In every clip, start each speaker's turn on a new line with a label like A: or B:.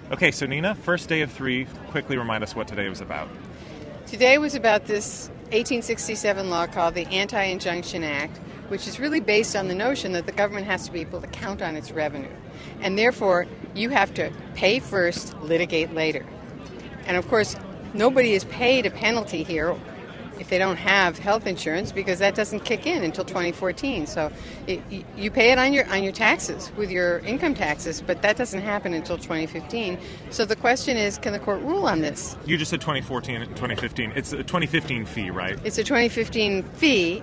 A: Okay, so Nina, first day of 3, quickly remind us what today was about.
B: Today was about this 1867 law called the Anti-Injunction Act, which is really based on the notion that the government has to be able to count on its revenue. And therefore, you have to pay first, litigate later. And of course, nobody is paid a penalty here if they don't have health insurance, because that doesn't kick in until 2014. So you pay it on your taxes, with your income taxes, but that doesn't happen until 2015. So the question is, can the court rule on this?
A: You just said 2014 and 2015. It's a 2015 fee, right?
B: It's a 2015 fee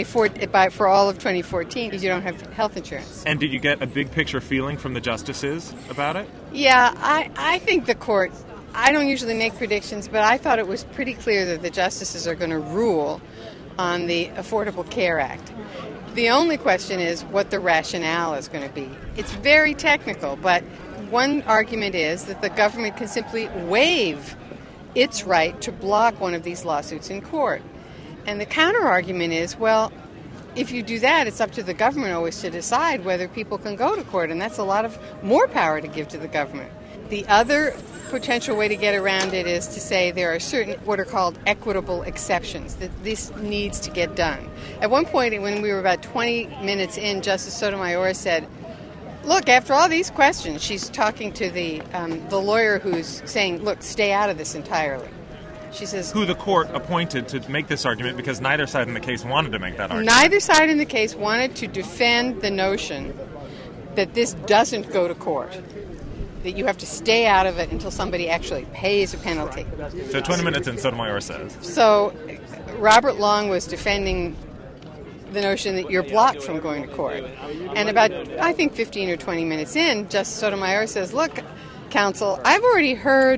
B: for all of 2014 because you don't have health insurance.
A: And did you get a big picture feeling from the justices about it?
B: Yeah, I think the court... I don't usually make predictions, but I thought it was pretty clear that the justices are going to rule on the Affordable Care Act. The only question is what the rationale is going to be. It's very technical, but one argument is that the government can simply waive its right to block one of these lawsuits in court. And the counter-argument is, well, if you do that, it's up to the government always to decide whether people can go to court, and that's a lot of more power to give to the government. The other potential way to get around it is to say there are certain what are called equitable exceptions, that this needs to get done. At one point, when we were about 20 minutes in, Justice Sotomayor said, look, after all these questions, she's talking to the lawyer who's saying, look, stay out of this entirely. She says...
A: Who the court appointed to make this argument, because neither side in the case wanted to make that argument.
B: Neither side in the case wanted to defend the notion that this doesn't go to court, that you have to stay out of it until somebody actually pays a penalty.
A: So 20 minutes in, Sotomayor says.
B: So Robert Long was defending the notion that you're blocked from going to court. And about, I think, 15 or 20 minutes in, Justice Sotomayor says, look, counsel, I've already heard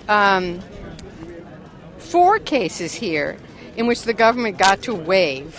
B: 4 cases here in which the government got to waive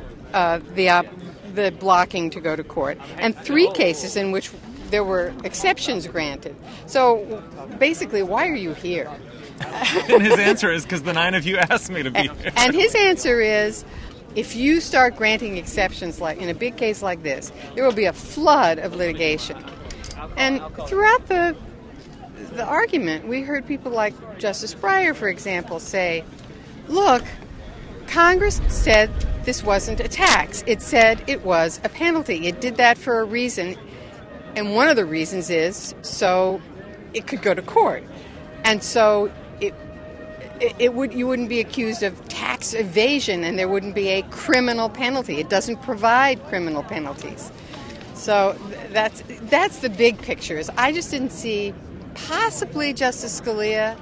B: the blocking to go to court, and 3 cases in which there were exceptions granted. So basically, why are you here?
A: And his answer is, because the 9 of you asked me to be here.
B: And his answer is, if you start granting exceptions like in a big case like this, there will be a flood of litigation. And throughout the argument, we heard people like Justice Breyer, for example, say, look, Congress said this wasn't a tax. It said it was a penalty. It did that for a reason. And one of the reasons is so it could go to court. And so you wouldn't be accused of tax evasion, and there wouldn't be a criminal penalty. It doesn't provide criminal penalties. So that's the big picture. I just didn't see possibly Justice Scalia,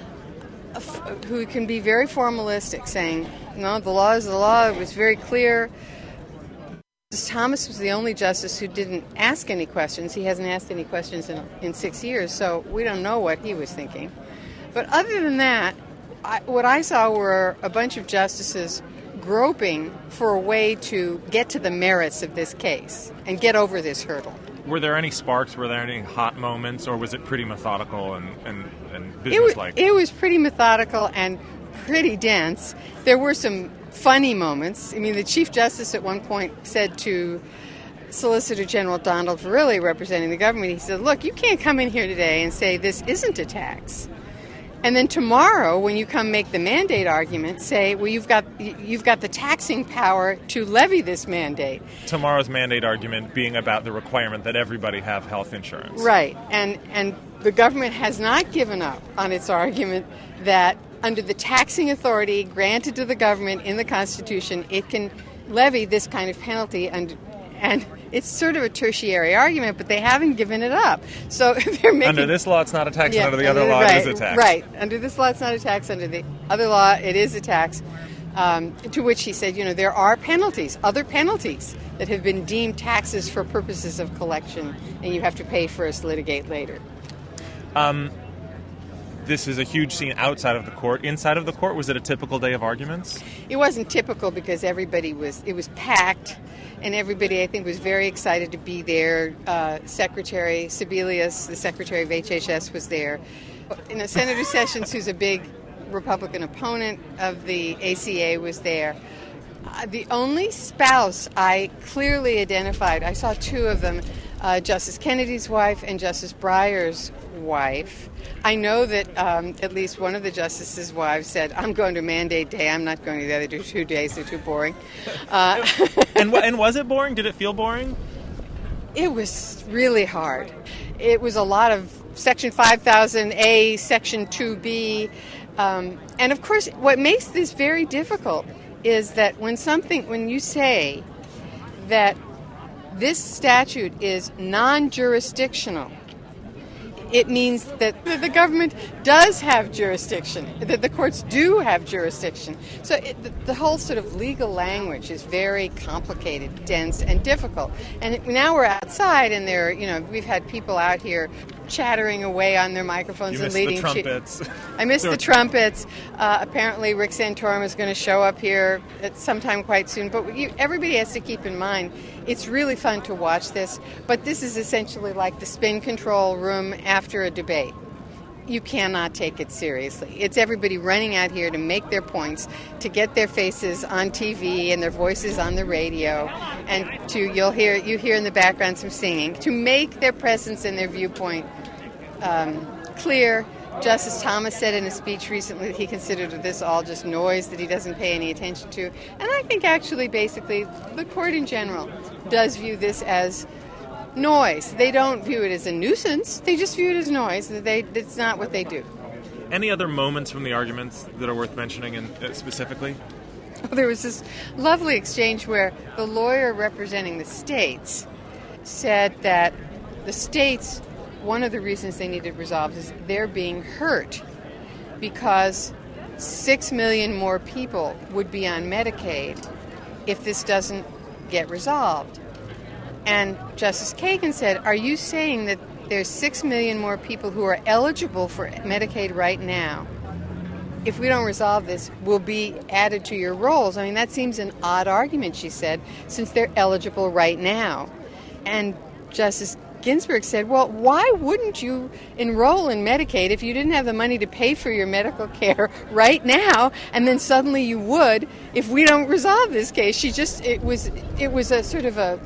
B: who can be very formalistic, saying, no, the law is the law. It was very clear. Justice Thomas was the only justice who didn't ask any questions. He hasn't asked any questions in 6 years, so we don't know what he was thinking. But other than that, what I saw were a bunch of justices groping for a way to get to the merits of this case and get over this hurdle.
A: Were there any sparks? Were there any hot moments? Or was it pretty methodical and businesslike?
B: It was pretty methodical and pretty dense. There were some funny moments. I mean, the Chief Justice at one point said to Solicitor General Donald Verrilli, representing the government, he said, look, you can't come in here today and say this isn't a tax. And then tomorrow, when you come make the mandate argument, say, well, you've got the taxing power to levy this mandate.
A: Tomorrow's mandate argument being about the requirement that everybody have health insurance.
B: Right. And the government has not given up on its argument that under the taxing authority granted to the government in the Constitution, it can levy this kind of penalty. And it's sort of a tertiary argument, but they haven't given it up. So they're making...
A: Under this law, it's not a tax. Yeah, under the other law,
B: right,
A: it is a tax.
B: Right. Under this law, it's not a tax. Under the other law, it is a tax. To which he said, there are penalties, other penalties that have been deemed taxes for purposes of collection, and you have to pay first, litigate later.
A: This is a huge scene outside of the court. Inside of the court, was it a typical day of arguments?
B: It wasn't typical because it was packed, and everybody, I think, was very excited to be there. Secretary Sebelius, the Secretary of HHS, was there. Senator Sessions, who's a big Republican opponent of the ACA, was there. The only spouse I clearly identified, I saw 2 of them, Justice Kennedy's wife and Justice Breyer's wife. I know that at least one of the justices' wives said, I'm going to mandate day. I'm not going to the other 2 days. They're too boring.
A: And was it boring? Did it feel boring?
B: It was really hard. It was a lot of Section 5000A, Section 2B. And of course, what makes this very difficult is that when you say that this statute is non-jurisdictional, it means that the government does have jurisdiction, that the courts do have jurisdiction. So the whole sort of legal language is very complicated, dense, and difficult. And now we're outside, and we've had people out here chattering away on their microphones and leading.
A: You missed the trumpets.
B: I missed the trumpets. Apparently, Rick Santorum is going to show up here at sometime quite soon. But everybody has to keep in mind, it's really fun to watch this. But this is essentially like the spin control room after a debate. You cannot take it seriously. It's everybody running out here to make their points, to get their faces on TV and their voices on the radio, and you hear in the background some singing, to make their presence and their viewpoint clear. Justice Thomas said in a speech recently that he considered this all just noise that he doesn't pay any attention to. And I think actually, basically, the court in general does view this as noise. They don't view it as a nuisance. They just view it as noise. It's not what they do.
A: Any other moments from the arguments that are worth mentioning specifically?
B: Well, there was this lovely exchange where the lawyer representing the states said that the states, one of the reasons they needed resolved is they're being hurt because 6 million more people would be on Medicaid if this doesn't get resolved. And Justice Kagan said, are you saying that there's 6 million more people who are eligible for Medicaid right now? If we don't resolve this, will be added to your rolls. I mean, that seems an odd argument, she said, since they're eligible right now. And Justice Ginsburg said, well, why wouldn't you enroll in Medicaid if you didn't have the money to pay for your medical care right now, and then suddenly you would if we don't resolve this case? It was a sort of a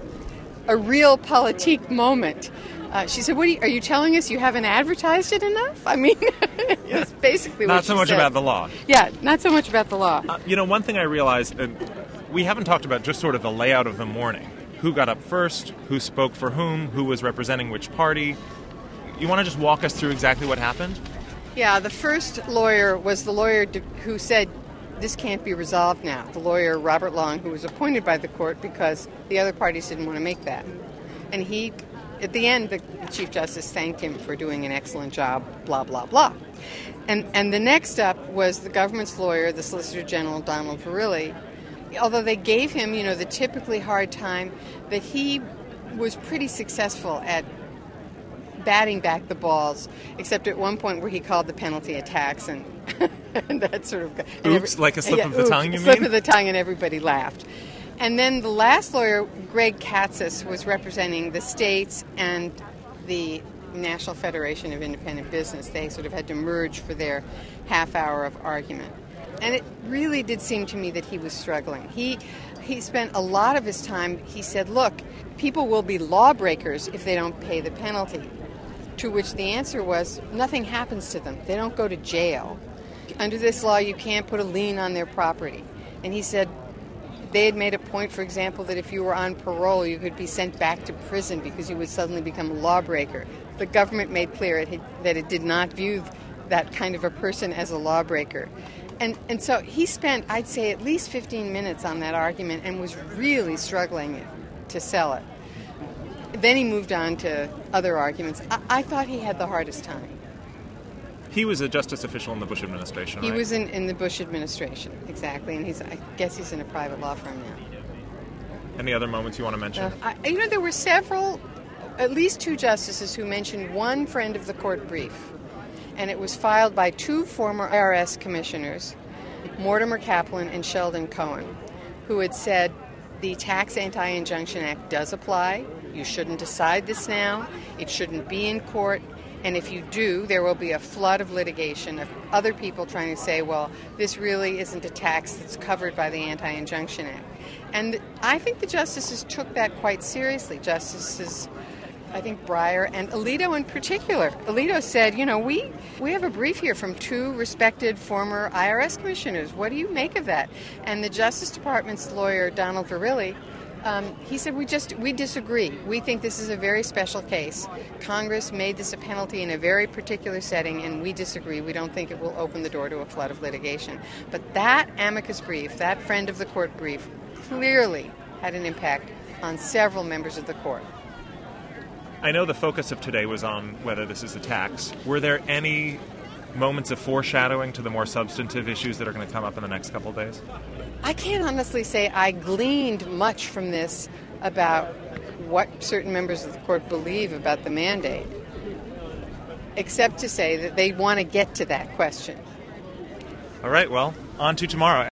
B: realpolitik moment. She said, are you telling us you haven't advertised it enough? I mean, that's basically what she said.
A: Not so much about the law.
B: Yeah, not so much about the law.
A: One thing I realized, we haven't talked about just sort of the layout of the morning. Who got up first, who spoke for who was representing which party. You want to just walk us through exactly what happened?
B: Yeah, the first lawyer was the lawyer who said, this can't be resolved now. The lawyer, Robert Long, who was appointed by the court because the other parties didn't want to make that. And at the end, the Chief Justice thanked him for doing an excellent job, blah, blah, blah. And the next up was the government's lawyer, the Solicitor General, Donald Verrilli. Although they gave him, the typically hard time, that he was pretty successful at batting back the balls, except at one point where he called the penalty a tax and that sort of...
A: Oops, like a slip of the tongue, you mean?
B: Slip of the tongue, and everybody laughed. And then the last lawyer, Greg Katsas, was representing the states and the National Federation of Independent Business. They sort of had to merge for their half hour of argument. And it really did seem to me that he was struggling. He spent a lot of his time, he said, look, people will be lawbreakers if they don't pay the penalty. To which the answer was, nothing happens to them. They don't go to jail. Under this law, you can't put a lien on their property. And he said they had made a point, for example, that if you were on parole, you could be sent back to prison because you would suddenly become a lawbreaker. The government made clear that it did not view that kind of a person as a lawbreaker. And so he spent, I'd say, at least 15 minutes on that argument and was really struggling to sell it. Then he moved on to other arguments. I thought he had the hardest time.
A: He was a justice official in the Bush administration, right?
B: He was in the Bush administration, exactly. And I guess he's in a private law firm now.
A: Any other moments you want to mention?
B: There were several, at least two justices who mentioned one friend of the court brief. And it was filed by two former IRS commissioners, Mortimer Kaplan and Sheldon Cohen, who had said the Tax Anti-Injunction Act does apply. You shouldn't decide this now. It shouldn't be in court. And if you do, there will be a flood of litigation of other people trying to say, well, this really isn't a tax that's covered by the Anti-Injunction Act. And I think the justices took that quite seriously. Justices I think Breyer and Alito in particular. Alito said, we have a brief here from two respected former IRS commissioners. What do you make of that? And the Justice Department's lawyer, Donald Verrilli, he said, we disagree. We think this is a very special case. Congress made this a penalty in a very particular setting, and we disagree. We don't think it will open the door to a flood of litigation. But that amicus brief, that friend of the court brief, clearly had an impact on several members of the court.
A: I know the focus of today was on whether this is a tax. Were there any moments of foreshadowing to the more substantive issues that are going to come up in the next couple of days?
B: I can't honestly say I gleaned much from this about what certain members of the court believe about the mandate, except to say that they want to get to that question.
A: All right, well, on to tomorrow.